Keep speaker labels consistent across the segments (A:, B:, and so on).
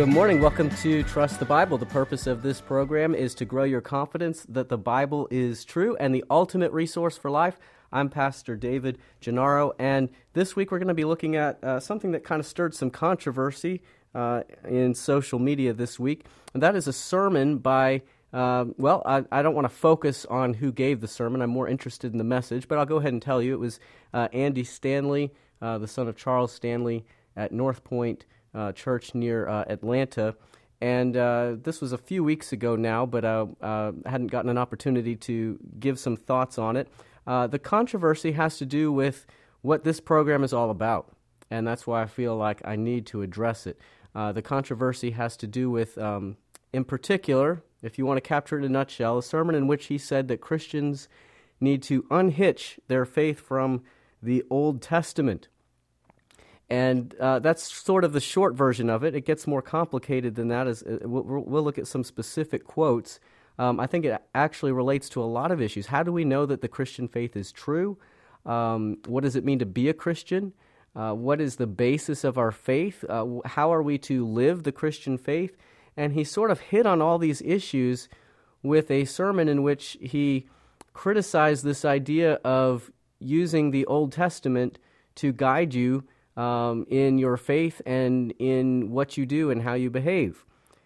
A: Good morning. Welcome to Trust the Bible. The purpose of this program is to grow your confidence that the Bible is true and the ultimate resource for life. I'm Pastor David Gennaro, and this week we're going to be looking at something that kind of stirred some controversy in social media this week, and that is a sermon by, I don't want to focus on who gave the sermon. I'm more interested in the message, but I'll go ahead and tell you. It was Andy Stanley, the son of Charles Stanley, at North Point Church near Atlanta, and this was a few weeks ago now, but I hadn't gotten an opportunity to give some thoughts on it. The controversy has to do with what this program is all about, and that's why I feel like I need to address it. The controversy has to do with, in particular, if you want to capture it in a nutshell, a sermon in which he said that Christians need to unhitch their faith from the Old Testament. And that's sort of the short version of it. It gets more complicated than that. We'll look at some specific quotes. I think it actually relates to a lot of issues. How do we know that the Christian faith is true? What does it mean to be a Christian? What is the basis of our faith? How are we to live the Christian faith? And he sort of hit on all these issues with a sermon in which he criticized this idea of using the Old Testament to guide you in your faith and in what you do and how you behave.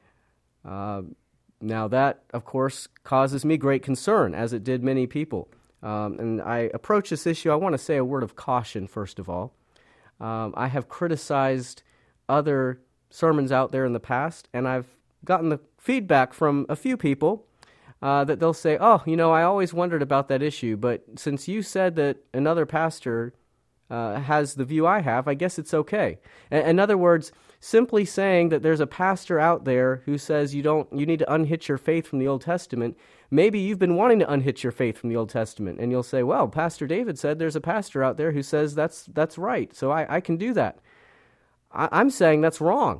A: Now that, of course, causes me great concern, as it did many people. And I approach this issue, I want to say a word of caution, first of all. I have criticized other sermons out there in the past, and I've gotten the feedback from a few people that they'll say, I always wondered about that issue, but since you said that another pastor has the view I have, I guess it's okay. In other words, simply saying that there's a pastor out there who says you need to unhitch your faith from the Old Testament. Maybe you've been wanting to unhitch your faith from the Old Testament, and you'll say, well, Pastor David said there's a pastor out there who says that's right, so I can do that. I'm saying that's wrong.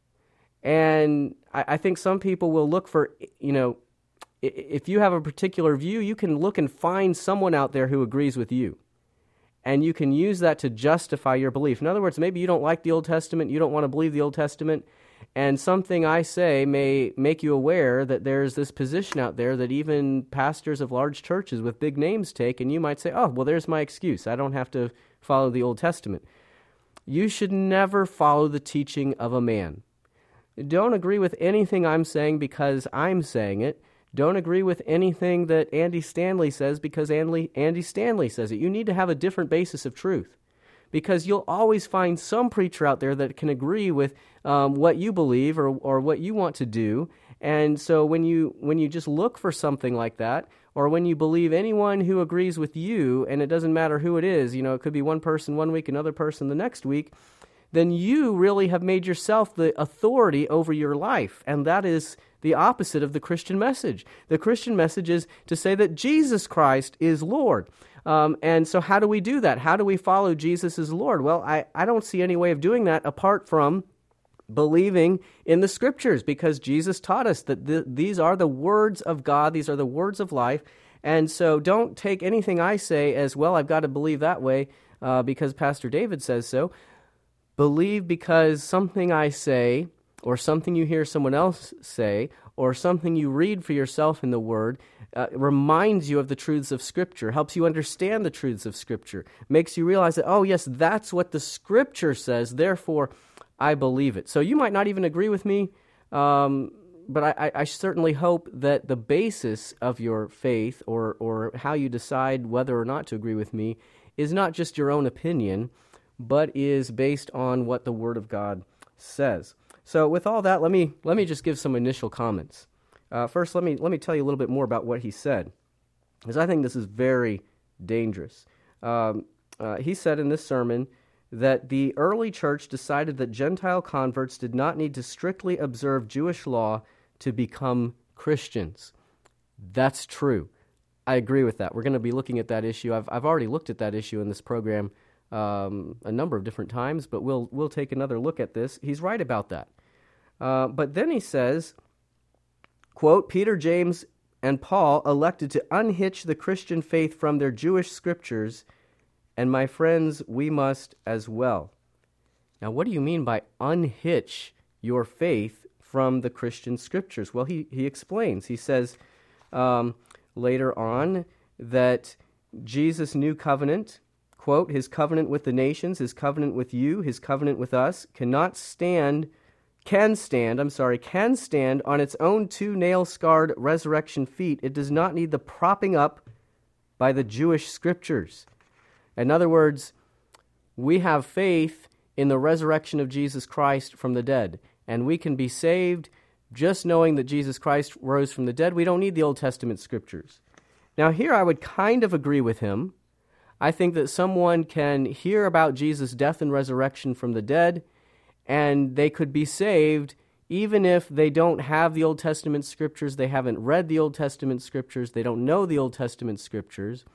A: And I think some people will look for, if you have a particular view, you can look and find someone out there who agrees with you. And you can use that to justify your belief. In other words, maybe you don't like the Old Testament, you don't want to believe the Old Testament, and something I say may make you aware that there's this position out there that even pastors of large churches with big names take, and you might say, there's my excuse. I don't have to follow the Old Testament. You should never follow the teaching of a man. Don't agree with anything I'm saying because I'm saying it. Don't agree with anything that Andy Stanley says because Andy Stanley says it. You need to have a different basis of truth, because you'll always find some preacher out there that can agree with what you believe or what you want to do. And so when you just look for something like that, or when you believe anyone who agrees with you, and it doesn't matter who it is, it could be one person one week, another person the next week, then you really have made yourself the authority over your life, and that is the opposite of the Christian message. The Christian message is to say that Jesus Christ is Lord. And so how do we do that? How do we follow Jesus as Lord? Well, I don't see any way of doing that apart from believing in the Scriptures, because Jesus taught us that these are the words of God, these are the words of life, and so don't take anything I say as, well, I've got to believe that way because Pastor David says so. Believe because something I say, or something you hear someone else say, or something you read for yourself in the Word, reminds you of the truths of Scripture, helps you understand the truths of Scripture, makes you realize that, yes, that's what the Scripture says, therefore I believe it. So you might not even agree with me, but I certainly hope that the basis of your faith, or how you decide whether or not to agree with me, is not just your own opinion, but is based on what the Word of God says. So with all that, let me just give some initial comments. First, let me tell you a little bit more about what he said, because I think this is very dangerous. He said in this sermon that the early church decided that Gentile converts did not need to strictly observe Jewish law to become Christians. That's true. I agree with that. We're going to be looking at that issue. I've already looked at that issue in this program a number of different times, but we'll take another look at this. He's right about that. But then he says, quote, Peter, James, and Paul elected to unhitch the Christian faith from their Jewish scriptures, and my friends, we must as well. Now, what do you mean by unhitch your faith from the Christian scriptures? Well, he explains. He says later on that Jesus' new covenant, quote, his covenant with the nations, his covenant with you, his covenant with us, can stand on its own two nail-scarred resurrection feet. It does not need the propping up by the Jewish scriptures. In other words, we have faith in the resurrection of Jesus Christ from the dead, and we can be saved just knowing that Jesus Christ rose from the dead. We don't need the Old Testament scriptures. Now here I would kind of agree with him. I think that someone can hear about Jesus' death and resurrection from the dead, and they could be saved even if they don't have the Old Testament scriptures, they haven't read the Old Testament scriptures, they don't know the Old Testament scriptures.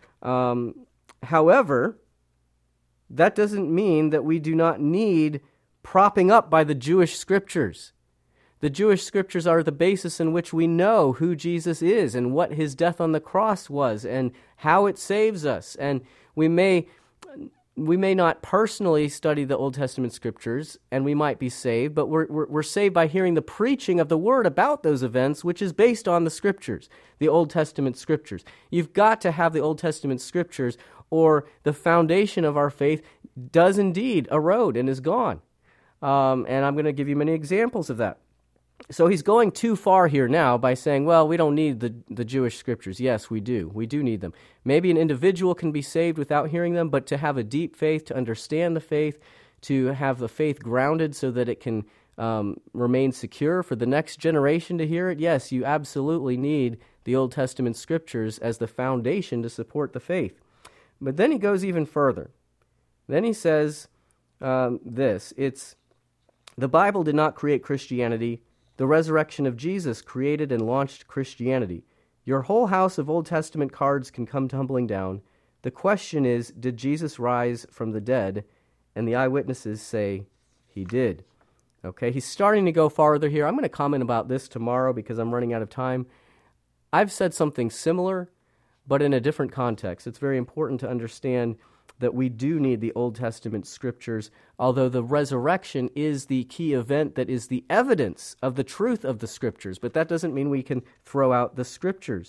A: However, that doesn't mean that we do not need propping up by the Jewish scriptures. The Jewish scriptures are the basis in which we know who Jesus is and what his death on the cross was and how it saves us. And we may not personally study the Old Testament scriptures, and we might be saved, but we're saved by hearing the preaching of the word about those events, which is based on the scriptures, the Old Testament scriptures. You've got to have the Old Testament scriptures, or the foundation of our faith does indeed erode and is gone. And I'm going to give you many examples of that. So he's going too far here now by saying, well, we don't need the Jewish scriptures. Yes, we do. We do need them. Maybe an individual can be saved without hearing them, but to have a deep faith, to understand the faith, to have the faith grounded so that it can remain secure for the next generation to hear it, yes, you absolutely need the Old Testament scriptures as the foundation to support the faith. But then he goes even further. Then he says this, the Bible did not create Christianity. The resurrection of Jesus created and launched Christianity. Your whole house of Old Testament cards can come tumbling down. The question is, did Jesus rise from the dead? And the eyewitnesses say he did. Okay, he's starting to go farther here. I'm going to comment about this tomorrow because I'm running out of time. I've said something similar, but in a different context. It's very important to understand that we do need the Old Testament scriptures, although the resurrection is the key event that is the evidence of the truth of the scriptures. But that doesn't mean we can throw out the scriptures.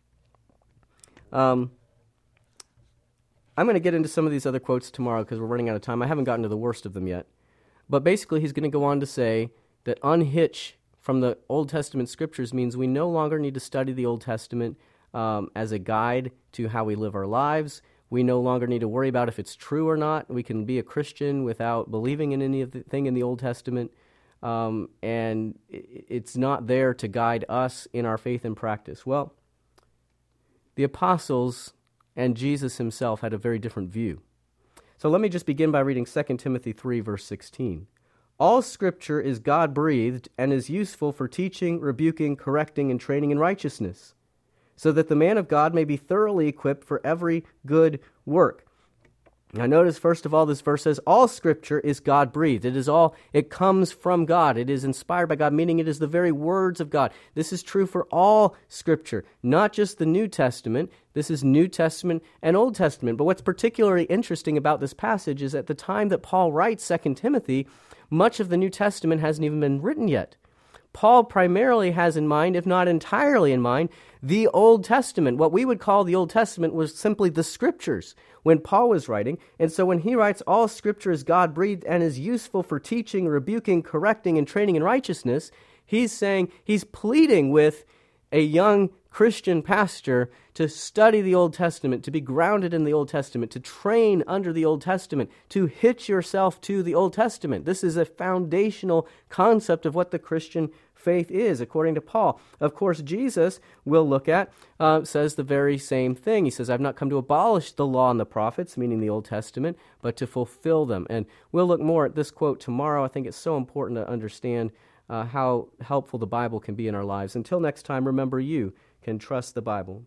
A: I'm going to get into some of these other quotes tomorrow because we're running out of time. I haven't gotten to the worst of them yet. But basically, he's going to go on to say that unhitch from the Old Testament scriptures means we no longer need to study the Old Testament as a guide to how we live our lives. We no longer need to worry about if it's true or not. We can be a Christian without believing in anything in the Old Testament. And it's not there to guide us in our faith and practice. Well, the apostles and Jesus himself had a very different view. So let me just begin by reading 2 Timothy 3, verse 16. All Scripture is God-breathed and is useful for teaching, rebuking, correcting, and training in righteousness, so that the man of God may be thoroughly equipped for every good work. Now notice, first of all, this verse says, all Scripture is God-breathed. It comes from God. It is inspired by God, meaning it is the very words of God. This is true for all Scripture, not just the New Testament. This is New Testament and Old Testament. But what's particularly interesting about this passage is at the time that Paul writes 2 Timothy, much of the New Testament hasn't even been written yet. Paul primarily has in mind, if not entirely in mind, the Old Testament. What we would call the Old Testament was simply the Scriptures when Paul was writing. And so when he writes, all Scripture is God-breathed and is useful for teaching, rebuking, correcting, and training in righteousness, he's pleading with a young Christian pastor to study the Old Testament, to be grounded in the Old Testament, to train under the Old Testament, to hitch yourself to the Old Testament. This is a foundational concept of what the Christian faith is, according to Paul. Of course, Jesus, we'll look at, says the very same thing. He says, I've not come to abolish the law and the prophets, meaning the Old Testament, but to fulfill them. And we'll look more at this quote tomorrow. I think it's so important to understand how helpful the Bible can be in our lives. Until next time, remember you can trust the Bible.